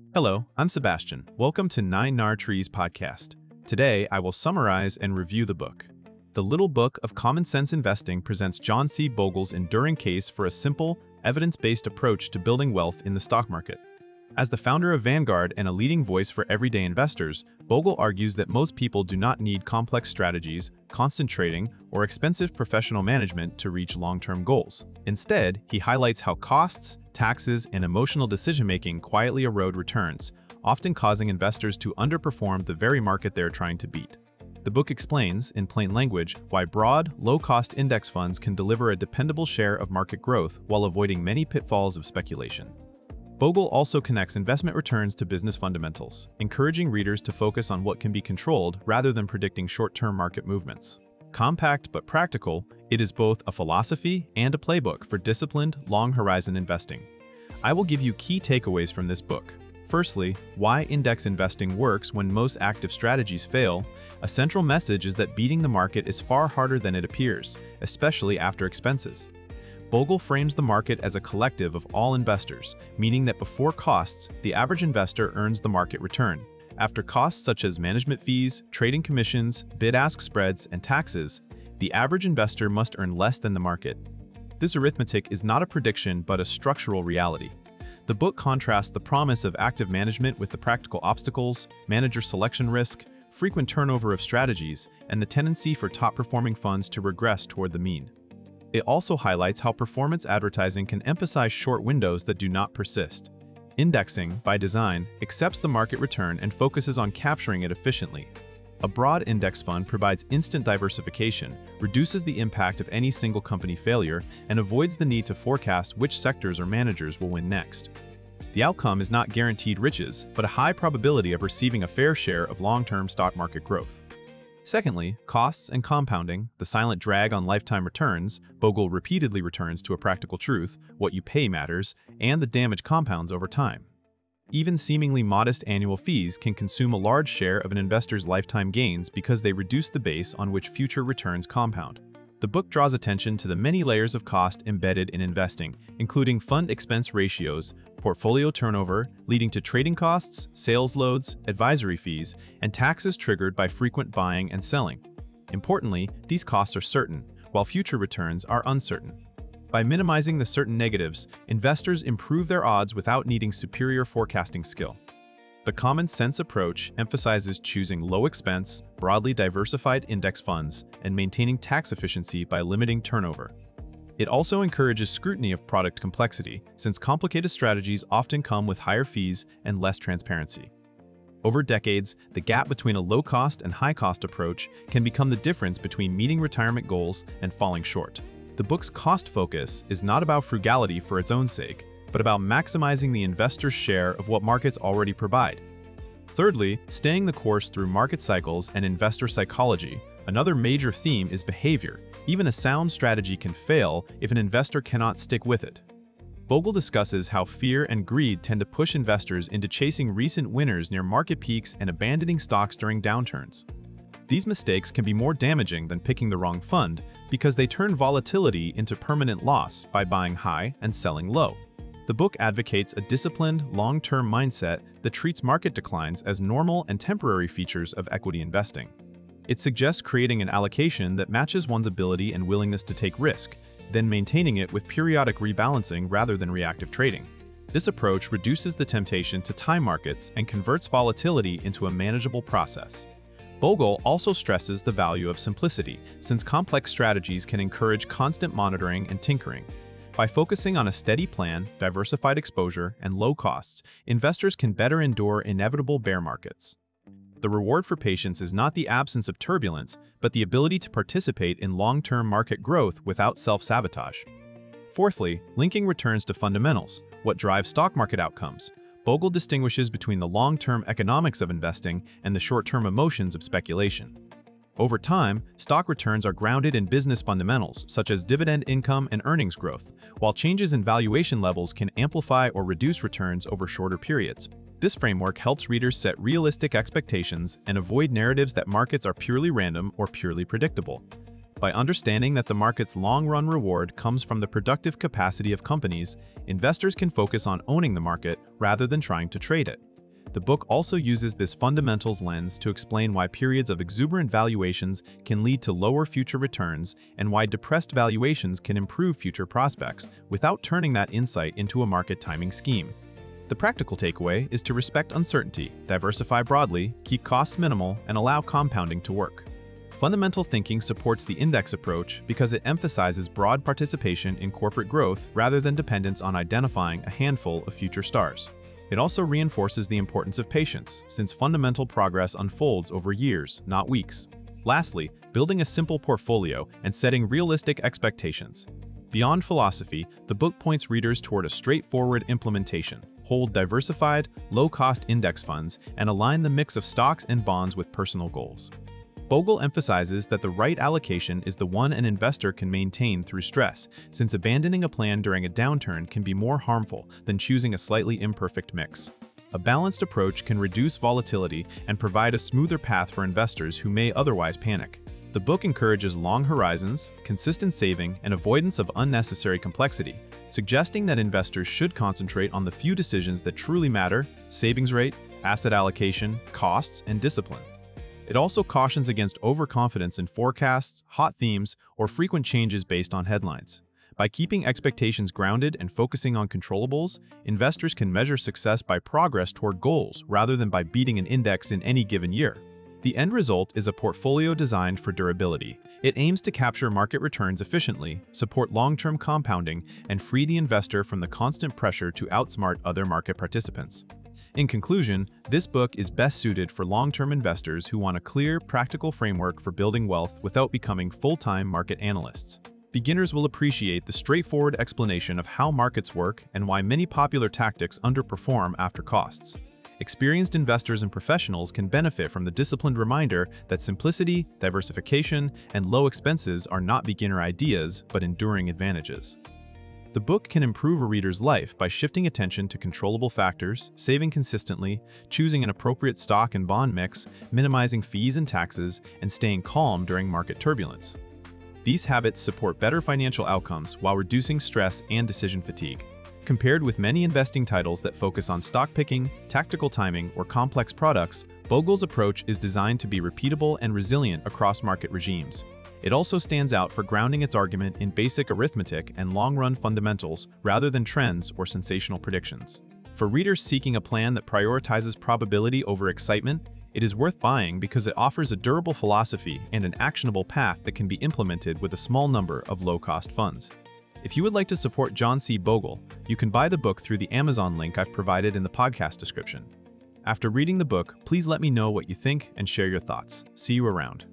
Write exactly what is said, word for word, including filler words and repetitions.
Hello, I'm Sebastian. Welcome to Nine Nar Trees podcast. Today, I will summarize and review the book. The Little Book of Common Sense Investing presents John C. Bogle's enduring case for a simple, evidence-based approach to building wealth in the stock market. As the founder of Vanguard and a leading voice for everyday investors, Bogle argues that most people do not need complex strategies, constant trading, or expensive professional management to reach long-term goals. Instead, he highlights how costs, taxes, and emotional decision-making quietly erode returns, often causing investors to underperform the very market they are trying to beat. The book explains, in plain language, why broad, low-cost index funds can deliver a dependable share of market growth while avoiding many pitfalls of speculation. Bogle also connects investment returns to business fundamentals, encouraging readers to focus on what can be controlled rather than predicting short-term market movements. Compact but practical, it is both a philosophy and a playbook for disciplined, long-horizon investing. I will give you key takeaways from this book. Firstly, why index investing works when most active strategies fail. A central message is that beating the market is far harder than it appears, especially after expenses. Bogle frames the market as a collective of all investors, meaning that before costs, the average investor earns the market return. After costs such as management fees, trading commissions, bid-ask spreads, and taxes, the average investor must earn less than the market. This arithmetic is not a prediction but a structural reality. The book contrasts the promise of active management with the practical obstacles, manager selection risk, frequent turnover of strategies, and the tendency for top-performing funds to regress toward the mean. It also highlights how performance advertising can emphasize short windows that do not persist. Indexing, by design, accepts the market return and focuses on capturing it efficiently. A broad index fund provides instant diversification, reduces the impact of any single company failure, and avoids the need to forecast which sectors or managers will win next. The outcome is not guaranteed riches, but a high probability of receiving a fair share of long-term stock market growth. Secondly, costs and compounding, the silent drag on lifetime returns. Bogle repeatedly returns to a practical truth: what you pay matters, and the damage compounds over time. Even seemingly modest annual fees can consume a large share of an investor's lifetime gains because they reduce the base on which future returns compound. The book draws attention to the many layers of cost embedded in investing, including fund expense ratios, portfolio turnover, leading to trading costs, sales loads, advisory fees, and taxes triggered by frequent buying and selling. Importantly, these costs are certain, while future returns are uncertain. By minimizing the certain negatives, investors improve their odds without needing superior forecasting skill. The common sense approach emphasizes choosing low-expense, broadly diversified index funds and maintaining tax efficiency by limiting turnover. It also encourages scrutiny of product complexity, since complicated strategies often come with higher fees and less transparency. Over decades, the gap between a low-cost and high-cost approach can become the difference between meeting retirement goals and falling short. The book's cost focus is not about frugality for its own sake, but about maximizing the investor's share of what markets already provide. Thirdly, staying the course through market cycles and investor psychology. Another major theme is behavior. Even a sound strategy can fail if an investor cannot stick with it. Bogle discusses how fear and greed tend to push investors into chasing recent winners near market peaks and abandoning stocks during downturns. These mistakes can be more damaging than picking the wrong fund because they turn volatility into permanent loss by buying high and selling low. The book advocates a disciplined, long-term mindset that treats market declines as normal and temporary features of equity investing. It suggests creating an allocation that matches one's ability and willingness to take risk, then maintaining it with periodic rebalancing rather than reactive trading. This approach reduces the temptation to time markets and converts volatility into a manageable process. Bogle also stresses the value of simplicity, since complex strategies can encourage constant monitoring and tinkering. By focusing on a steady plan, diversified exposure, and low costs, investors can better endure inevitable bear markets. The reward for patience is not the absence of turbulence, but the ability to participate in long-term market growth without self-sabotage. Fourthly, linking returns to fundamentals, what drives stock market outcomes. Bogle distinguishes between the long-term economics of investing and the short-term emotions of speculation. Over time, stock returns are grounded in business fundamentals, such as dividend income and earnings growth, while changes in valuation levels can amplify or reduce returns over shorter periods. This framework helps readers set realistic expectations and avoid narratives that markets are purely random or purely predictable. By understanding that the market's long-run reward comes from the productive capacity of companies, investors can focus on owning the market rather than trying to trade it. The book also uses this fundamentals lens to explain why periods of exuberant valuations can lead to lower future returns and why depressed valuations can improve future prospects without turning that insight into a market timing scheme. The practical takeaway is to respect uncertainty, diversify broadly, keep costs minimal, and allow compounding to work. Fundamental thinking supports the index approach because it emphasizes broad participation in corporate growth rather than dependence on identifying a handful of future stars. It also reinforces the importance of patience, since fundamental progress unfolds over years, not weeks. Lastly, building a simple portfolio and setting realistic expectations. Beyond philosophy, the book points readers toward a straightforward implementation. Hold diversified, low-cost index funds and align the mix of stocks and bonds with personal goals. Bogle emphasizes that the right allocation is the one an investor can maintain through stress, since abandoning a plan during a downturn can be more harmful than choosing a slightly imperfect mix. A balanced approach can reduce volatility and provide a smoother path for investors who may otherwise panic. The book encourages long horizons, consistent saving, and avoidance of unnecessary complexity, suggesting that investors should concentrate on the few decisions that truly matter: savings rate, asset allocation, costs, and discipline. It also cautions against overconfidence in forecasts, hot themes, or frequent changes based on headlines. By keeping expectations grounded and focusing on controllables, investors can measure success by progress toward goals rather than by beating an index in any given year. The end result is a portfolio designed for durability. It aims to capture market returns efficiently, support long-term compounding, and free the investor from the constant pressure to outsmart other market participants. In conclusion, this book is best suited for long-term investors who want a clear, practical framework for building wealth without becoming full-time market analysts. Beginners will appreciate the straightforward explanation of how markets work and why many popular tactics underperform after costs. Experienced investors and professionals can benefit from the disciplined reminder that simplicity, diversification, and low expenses are not beginner ideas, but enduring advantages. The book can improve a reader's life by shifting attention to controllable factors, saving consistently, choosing an appropriate stock and bond mix, minimizing fees and taxes, and staying calm during market turbulence. These habits support better financial outcomes while reducing stress and decision fatigue. Compared with many investing titles that focus on stock picking, tactical timing, or complex products, Bogle's approach is designed to be repeatable and resilient across market regimes. It also stands out for grounding its argument in basic arithmetic and long-run fundamentals rather than trends or sensational predictions. For readers seeking a plan that prioritizes probability over excitement, it is worth buying because it offers a durable philosophy and an actionable path that can be implemented with a small number of low-cost funds. If you would like to support John C. Bogle, you can buy the book through the Amazon link I've provided in the podcast description. After reading the book, please let me know what you think and share your thoughts. See you around.